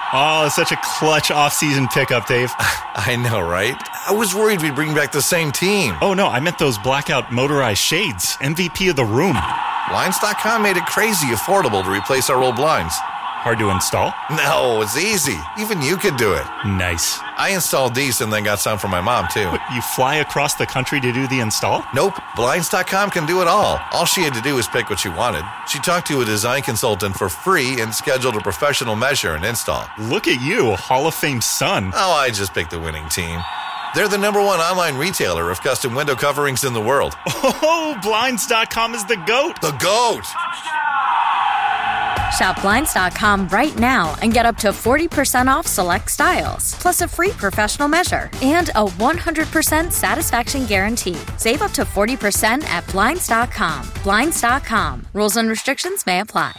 Oh, such a clutch off-season pickup, Dave. I know, right? I was worried we'd bring back the same team. Oh, no, I meant those blackout motorized shades. MVP of the room. Blinds.com made it crazy affordable to replace our old blinds. Hard to install? No, it's easy. Even you could do it. Nice. I installed these and then got some for my mom, too. What, you fly across the country to do the install? Nope. Blinds.com can do it all. All she had to do was pick what she wanted. She talked to a design consultant for free and scheduled a professional measure and install. Look at you, Hall of Fame son. Oh, I just picked the winning team. They're the #1 online retailer of custom window coverings in the world. Oh, Blinds.com is the GOAT. The GOAT! Shop Blinds.com right now and get up to 40% off select styles, plus a free professional measure and a 100% satisfaction guarantee. Save up to 40% at Blinds.com. Blinds.com. Rules and restrictions may apply.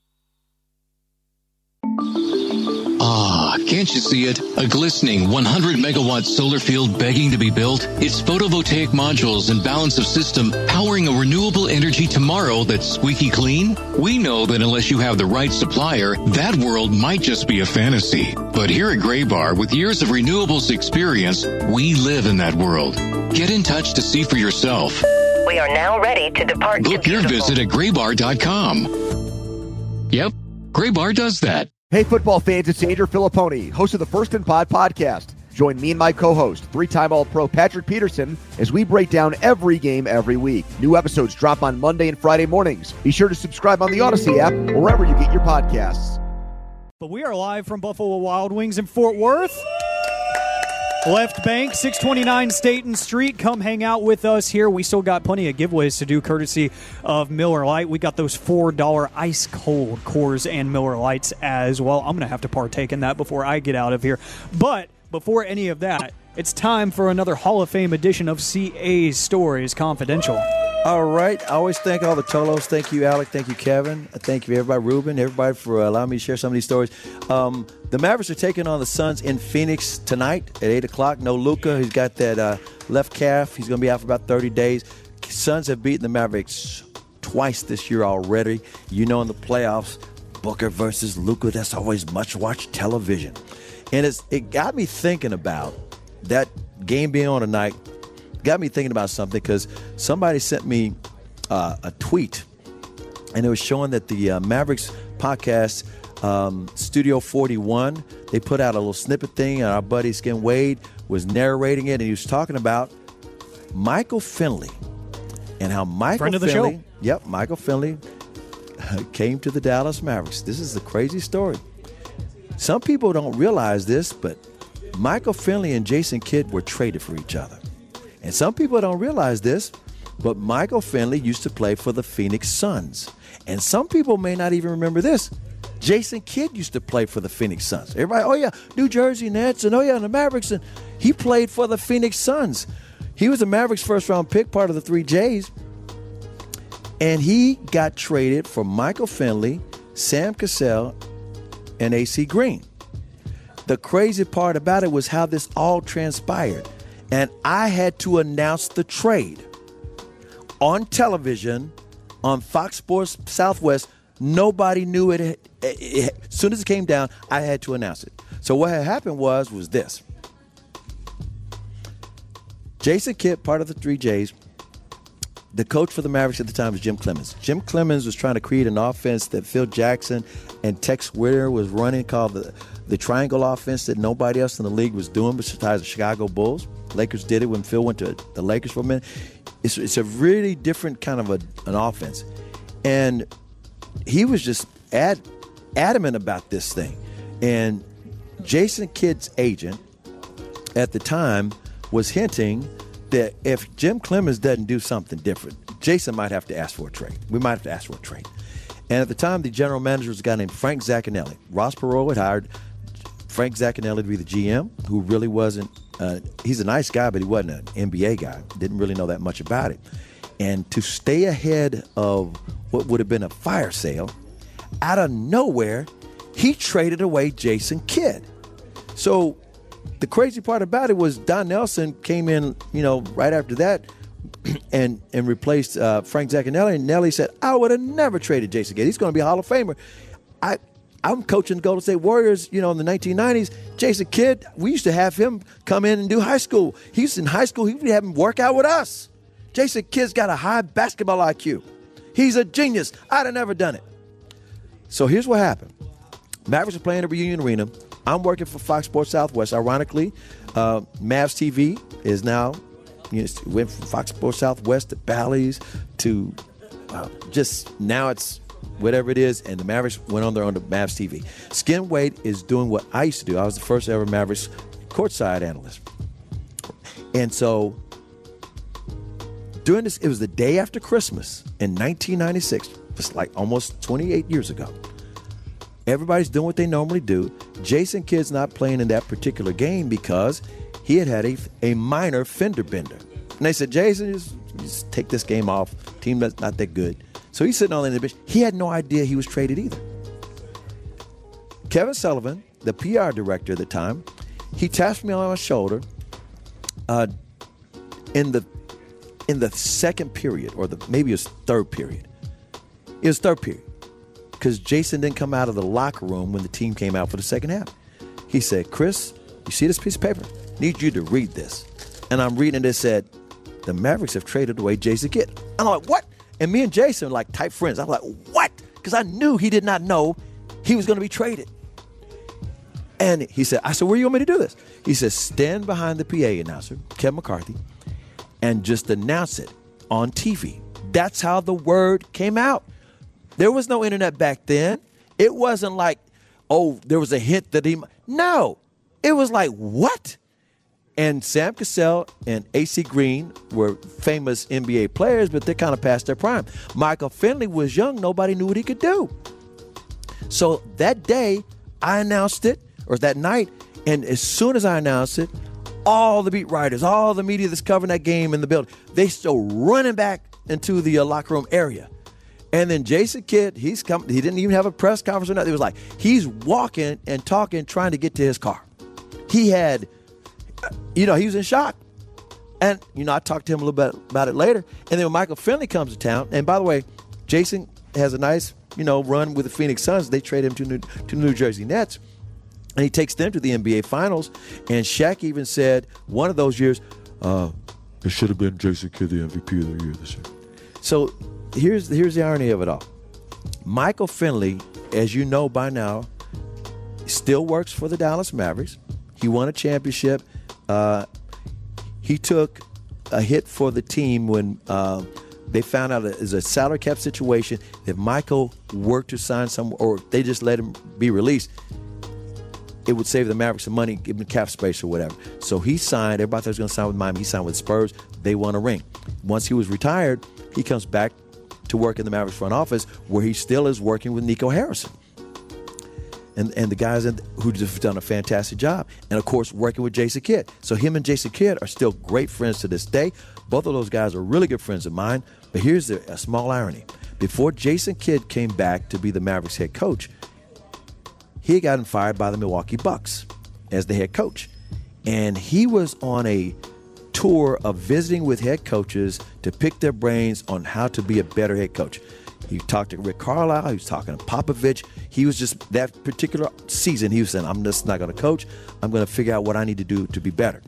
Ah, can't you see it? A glistening 100-megawatt solar field begging to be built? Its photovoltaic modules and balance of system powering a renewable energy tomorrow that's squeaky clean? We know that unless you have the right supplier, that world might just be a fantasy. But here at Graybar, with years of renewables experience, we live in that world. Get in touch to see for yourself. We are now ready to depart. Book your visit at graybar.com. Yep, Graybar does that. Hey, football fans, it's Andrew Filipponi, host of the First and Pod podcast. Join me and my co-host, three-time All-Pro Patrick Peterson, as we break down every game every week. New episodes drop on Monday and Friday mornings. Be sure to subscribe on the Odyssey app or wherever you get your podcasts. But we are live from Buffalo Wild Wings in Fort Worth. Left Bank, 629 Staten Street. Come hang out with us here. We still got plenty of giveaways to do courtesy of Miller Lite. We got those $4 ice cold Coors and Miller Lights as well. I'm going to have to partake in that before I get out of here. But before any of that, it's time for another Hall of Fame edition of CA's Stories Confidential. All right. I always thank all the Cholos. Thank you, Alec. Thank you, Kevin. Thank you, everybody. Ruben, everybody, for allowing me to share some of these stories. The Mavericks are taking on the Suns in Phoenix tonight at 8 o'clock. No Luka. He's got that left calf. He's going to be out for about 30 days. Suns have beaten the Mavericks twice this year already. You know, in the playoffs, Booker versus Luka, that's always much-watched television. And it got me thinking about that game being on tonight. Got me thinking about something because somebody sent me a tweet, and it was showing that the Mavericks podcast, Studio 41, they put out a little snippet thing, and our buddy Skin Wade was narrating it, and he was talking about Michael Finley and how Michael Friend of the Finley, show. Yep, Michael Finley came to the Dallas Mavericks. This is a crazy story. Some people don't realize this, but Michael Finley and Jason Kidd were traded for each other. And some people don't realize this, but Michael Finley used to play for the Phoenix Suns. And some people may not even remember this. Jason Kidd used to play for the Phoenix Suns. Everybody, oh yeah, New Jersey Nets, and oh yeah, the Mavericks. And he played for the Phoenix Suns. He was a Mavericks first-round pick, part of the 3 Js. And he got traded for Michael Finley, Sam Cassell, and A.C. Green. The crazy part about it was how this all transpired. And I had to announce the trade on television on Fox Sports Southwest. Nobody knew it. As soon as it came down, I had to announce it. So what had happened was this. Jason Kidd, part of the 3 Js, the coach for the Mavericks at the time was Jim Clemens. Jim Clemens was trying to create an offense that Phil Jackson and Tex Winter was running, called the triangle offense that nobody else in the league was doing besides the Chicago Bulls. Lakers did it when Phil went to the Lakers for a minute. It's a really different kind of an offense. And he was just adamant about this thing. And Jason Kidd's agent at the time was hinting that if Jim Clemens doesn't do something different, Jason might have to ask for a trade. We might have to ask for a trade. And at the time, the general manager was a guy named Frank Zaccanelli. Ross Perot had hired Frank Zaccanelli to be the GM, who really wasn't he's a nice guy, but he wasn't an NBA guy. Didn't really know that much about it. And to stay ahead of what would have been a fire sale, out of nowhere, he traded away Jason Kidd. So the crazy part about it was Don Nelson came in, right after that and replaced Frank Zaccanelli. And Nelly said, I would have never traded Jason Kidd. He's going to be a Hall of Famer. I'm coaching the Golden State Warriors, in the 1990s. Jason Kidd, we used to have him come in and do high school. He's in high school. He would have him work out with us. Jason Kidd's got a high basketball IQ. He's a genius. I'd have never done it. So here's what happened. Mavericks are playing at Reunion Arena. I'm working for Fox Sports Southwest. Ironically, Mavs TV is now, went from Fox Sports Southwest to Bally's to just now it's whatever it is, and the Mavericks went on there on the Mavs TV. Skin Wade is doing what I used to do. I was the first ever Mavericks courtside analyst. And so during this, it was the day after Christmas in 1996, just like almost 28 years ago. Everybody's doing what they normally do. Jason Kidd's not playing in that particular game because he had a minor fender bender. And they said, Jason, just take this game off. Team that's not that good. So he's sitting on the bench. He had no idea he was traded either. Kevin Sullivan, the PR director at the time, he tapped me on my shoulder in the second period, or maybe it was third period. It was third period because Jason didn't come out of the locker room when the team came out for the second half. He said, Chris, you see this piece of paper? Need you to read this. And I'm reading it. It said, the Mavericks have traded away Jason Kidd. I'm like, what? And me and Jason are like tight friends. I'm like, what? Because I knew he did not know he was going to be traded. And I said, where do you want me to do this? He says, stand behind the PA announcer, Kevin McCarthy, and just announce it on TV. That's how the word came out. There was no internet back then. It wasn't like, there was a hint that no. It was like, what? And Sam Cassell and A.C. Green were famous NBA players, but they're kind of past their prime. Michael Finley was young. Nobody knew what he could do. So that day, I announced it, or that night, and as soon as I announced it, all the beat writers, all the media that's covering that game in the building, they still running back into the locker room area. And then Jason Kidd, he's come. He didn't even have a press conference or nothing. It was like he's walking and talking, trying to get to his car. He had... he was in shock. And, I talked to him a little bit about it later. And then when Michael Finley comes to town, and by the way, Jason has a nice, run with the Phoenix Suns. They trade him to the New Jersey Nets. And he takes them to the NBA Finals. And Shaq even said one of those years, it should have been Jason Kidd the MVP of the year this year. So here's the irony of it all. Michael Finley, as you know by now, still works for the Dallas Mavericks. He won a championship. He took a hit for the team when they found out it was a salary cap situation. If Michael were to sign or they just let him be released, it would save the Mavericks some money, give him cap space or whatever. So he signed. Everybody thought he was going to sign with Miami. He signed with Spurs. They won a ring. Once he was retired, he comes back to work in the Mavericks front office, where he still is working with Nico Harrison. And the guys who have done a fantastic job. And, of course, working with Jason Kidd. So him and Jason Kidd are still great friends to this day. Both of those guys are really good friends of mine. But here's a small irony. Before Jason Kidd came back to be the Mavericks head coach, he had gotten fired by the Milwaukee Bucks as the head coach. And he was on a tour of visiting with head coaches to pick their brains on how to be a better head coach. He talked to Rick Carlisle. He was talking to Popovich. He was just, that particular season, he was saying, I'm just not going to coach. I'm going to figure out what I need to do to be better.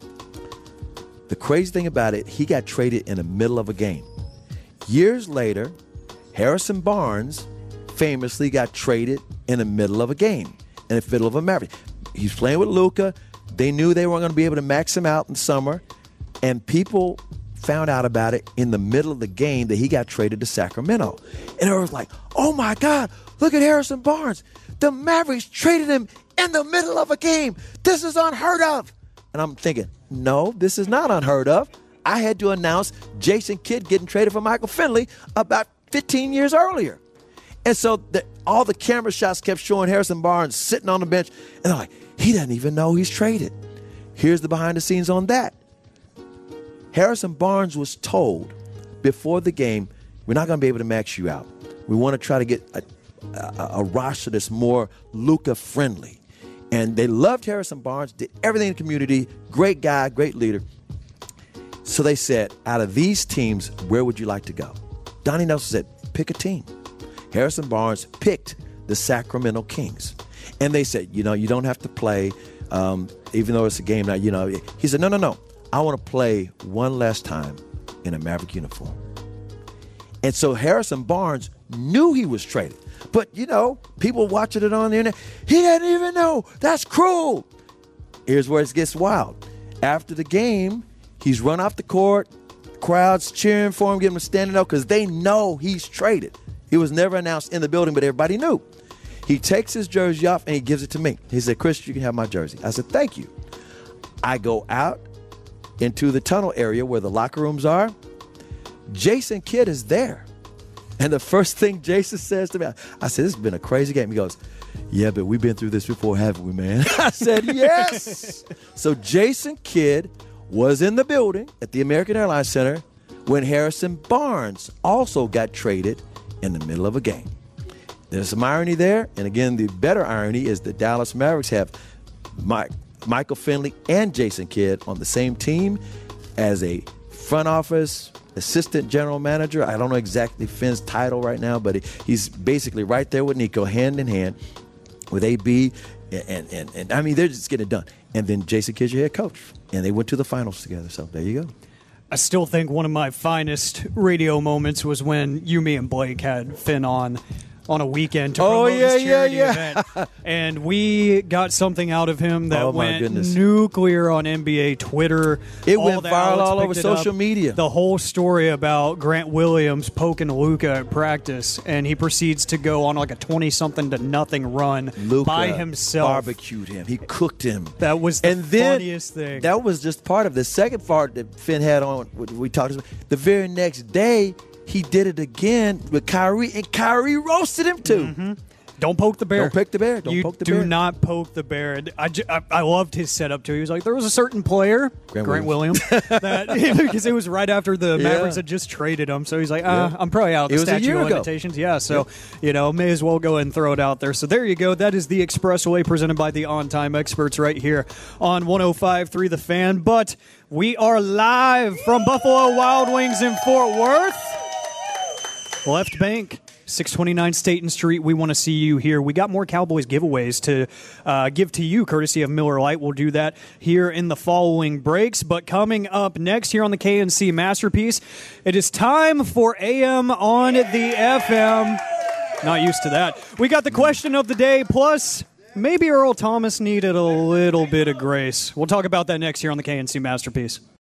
The crazy thing about it, he got traded in the middle of a game. Years later, Harrison Barnes famously got traded in the middle of a game, in the middle of a Maverick. He's playing with Luka. They knew they weren't going to be able to max him out in summer, and people found out about it in the middle of the game that he got traded to Sacramento. And it was like, oh my God, look at Harrison Barnes. The Mavericks traded him in the middle of a game. This is unheard of. And I'm thinking, no, this is not unheard of. I had to announce Jason Kidd getting traded for Michael Finley about 15 years earlier. And so all the camera shots kept showing Harrison Barnes sitting on the bench. And they're like, he doesn't even know he's traded. Here's the behind the scenes on that. Harrison Barnes was told before the game, we're not going to be able to max you out. We want to try to get a roster that's more Luka friendly. And they loved Harrison Barnes, did everything in the community, great guy, great leader. So they said, out of these teams, where would you like to go? Donnie Nelson said, pick a team. Harrison Barnes picked the Sacramento Kings. And they said, you don't have to play, even though it's a game now, He said, no. I want to play one last time in a Maverick uniform. And so Harrison Barnes knew he was traded. But, people watching it on the internet, he didn't even know. That's cruel. Here's where it gets wild. After the game, he's run off the court, crowds cheering for him, getting him standing up because they know he's traded. He was never announced in the building, but everybody knew. He takes his jersey off and he gives it to me. He said, Chris, you can have my jersey. I said, thank you. I go out into the tunnel area where the locker rooms are. Jason Kidd is there. And the first thing Jason says to me, I said, this has been a crazy game. He goes, yeah, but we've been through this before, haven't we, man? I said, yes. So Jason Kidd was in the building at the American Airlines Center when Harrison Barnes also got traded in the middle of a game. There's some irony there. And again, the better irony is the Dallas Mavericks have Michael Finley and Jason Kidd on the same team as a front office assistant general manager. I don't know exactly Finn's title right now, but he's basically right there with Nico, hand in hand with AB, and I mean, they're just getting it done. And then Jason Kidd's your head coach, and they went to the finals together. So there you go. I still think one of my finest radio moments was when you, me, and Blake had Finn on a weekend to promote his charity event. And we got something out of him that went nuclear on NBA Twitter. It went viral all over social media. The whole story about Grant Williams poking Luka at practice, and he proceeds to go on like a 20-something to nothing run by himself. Barbecued him. He cooked him. That was the funniest thing. That was just part of the second part that Finn had on. We talked about the very next day. He did it again with Kyrie, and Kyrie roasted him too. Mm-hmm. Don't poke the bear. Don't poke the bear. Don't poke the bear. Do not poke the bear. I loved his setup too. He was like, there was a certain player, Grant Williams, that because it was right after the Mavericks had just traded him. So he's like, I'm probably out of the statute of limitations. Yeah, so may as well go ahead and throw it out there. So there you go. That is the Expressway presented by the On Time Experts right here on 105.3 The Fan. But we are live from Buffalo Wild Wings in Fort Worth. Left Bank, 629 Staten Street. We want to see you here. We got more Cowboys giveaways to give to you, courtesy of Miller Lite. We'll do that here in the following breaks. But coming up next here on the KNC Masterpiece, it is time for AM on the FM. Not used to that. We got the question of the day, plus maybe Earl Thomas needed a little bit of grace. We'll talk about that next here on the KNC Masterpiece.